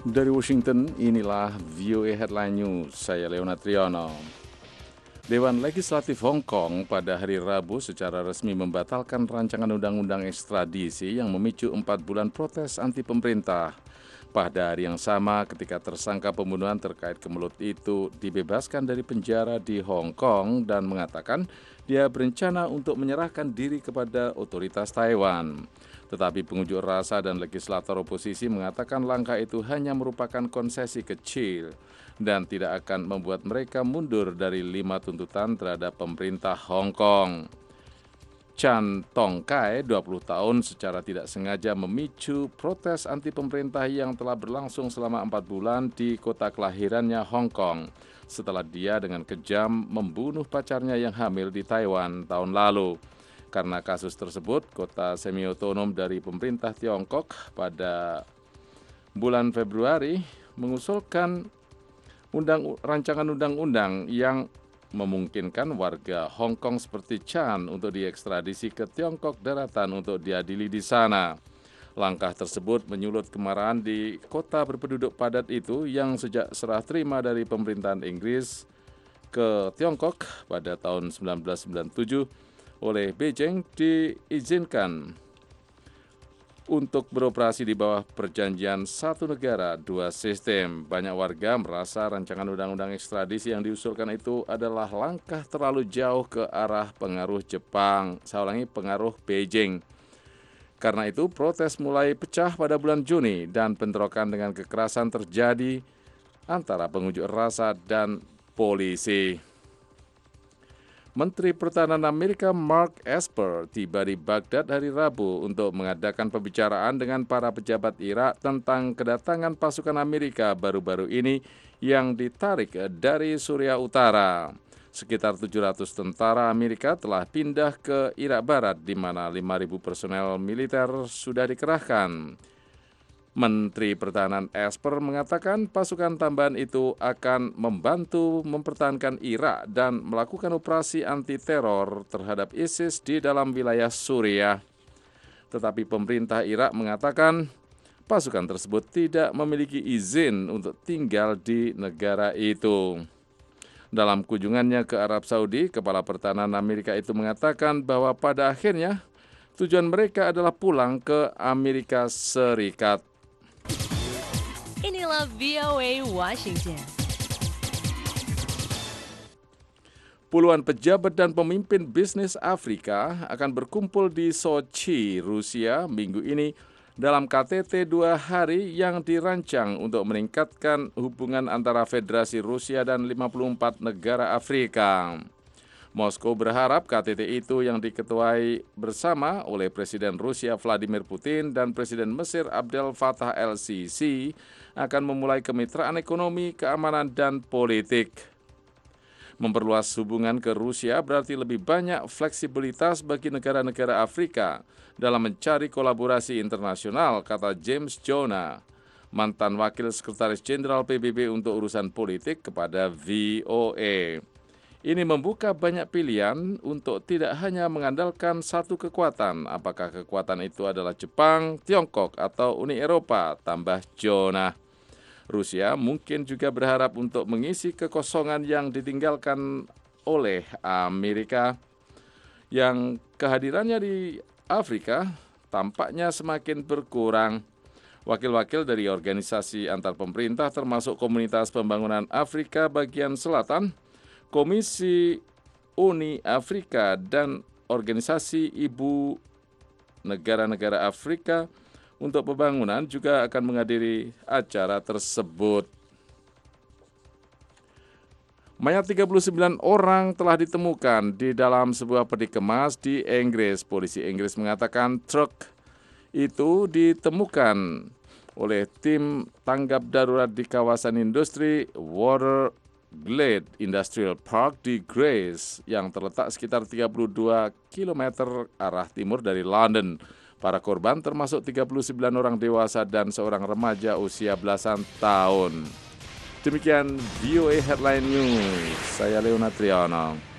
Dari Washington, inilah VOA Headline News. Saya Leonard Triono. Dewan Legislatif Hong Kong pada hari Rabu secara resmi membatalkan rancangan undang-undang ekstradisi yang memicu 4 bulan protes anti pemerintah. Pada hari yang sama, ketika tersangka pembunuhan terkait kemelut itu dibebaskan dari penjara di Hong Kong dan mengatakan dia berencana untuk menyerahkan diri kepada otoritas Taiwan. Tetapi pengunjuk rasa dan legislator oposisi mengatakan langkah itu hanya merupakan konsesi kecil dan tidak akan membuat mereka mundur dari 5 tuntutan terhadap pemerintah Hong Kong. Chan Tong Kai, 20 tahun, secara tidak sengaja memicu protes anti pemerintah yang telah berlangsung selama 4 bulan di kota kelahirannya Hong Kong setelah dia dengan kejam membunuh pacarnya yang hamil di Taiwan tahun lalu. Karena kasus tersebut, kota semi-otonom dari pemerintah Tiongkok pada bulan Februari mengusulkan rancangan undang-undang yang memungkinkan warga Hong Kong seperti Chan untuk diekstradisi ke Tiongkok daratan untuk diadili di sana. Langkah tersebut menyulut kemarahan di kota berpenduduk padat itu yang sejak serah terima dari pemerintahan Inggris ke Tiongkok pada tahun 1997 oleh Beijing diizinkan untuk beroperasi di bawah perjanjian satu negara, dua sistem. Banyak warga merasa rancangan undang-undang ekstradisi yang diusulkan itu adalah langkah terlalu jauh ke arah pengaruh Jepang, pengaruh Beijing. Karena itu, protes mulai pecah pada bulan Juni dan bentrokan dengan kekerasan terjadi antara pengunjuk rasa dan polisi. Menteri Pertahanan Amerika Mark Esper tiba di Baghdad hari Rabu untuk mengadakan pembicaraan dengan para pejabat Irak tentang kedatangan pasukan Amerika baru-baru ini yang ditarik dari Suriah Utara. Sekitar 700 tentara Amerika telah pindah ke Irak Barat di mana 5.000 personel militer sudah dikerahkan. Menteri Pertahanan Esper mengatakan pasukan tambahan itu akan membantu mempertahankan Irak dan melakukan operasi anti-teror terhadap ISIS di dalam wilayah Suriah. Tetapi pemerintah Irak mengatakan pasukan tersebut tidak memiliki izin untuk tinggal di negara itu. Dalam kunjungannya ke Arab Saudi, Kepala Pertahanan Amerika itu mengatakan bahwa pada akhirnya tujuan mereka adalah pulang ke Amerika Serikat. Inilah VOA Washington. Puluhan pejabat dan pemimpin bisnis Afrika akan berkumpul di Sochi, Rusia, minggu ini dalam KTT 2 hari yang dirancang untuk meningkatkan hubungan antara Federasi Rusia dan 54 negara Afrika. Moskow berharap KTT itu yang diketuai bersama oleh Presiden Rusia Vladimir Putin dan Presiden Mesir Abdel Fattah el-Sisi akan memulai kemitraan ekonomi, keamanan, dan politik. Memperluas hubungan ke Rusia berarti lebih banyak fleksibilitas bagi negara-negara Afrika dalam mencari kolaborasi internasional, kata James Jonah, mantan Wakil Sekretaris Jenderal PBB untuk urusan politik kepada VOA. Ini membuka banyak pilihan untuk tidak hanya mengandalkan satu kekuatan, apakah kekuatan itu adalah Jepang, Tiongkok, atau Uni Eropa, tambah Jonah. Rusia mungkin juga berharap untuk mengisi kekosongan yang ditinggalkan oleh Amerika, yang kehadirannya di Afrika tampaknya semakin berkurang. Wakil-wakil dari organisasi antar pemerintah termasuk Komunitas Pembangunan Afrika Bagian Selatan, Komisi Uni Afrika, dan Organisasi Ibu Negara-Negara Afrika untuk Pembangunan juga akan menghadiri acara tersebut. Mayat 39 orang telah ditemukan di dalam sebuah peti kemas di Inggris. Polisi Inggris mengatakan truk itu ditemukan oleh tim tanggap darurat di kawasan industri Waterglade Industrial Park di Grace yang terletak sekitar 32 km arah timur dari London. Para korban termasuk 39 orang dewasa dan seorang remaja usia belasan tahun. Demikian VOA Headline News. Saya Leonard Triono.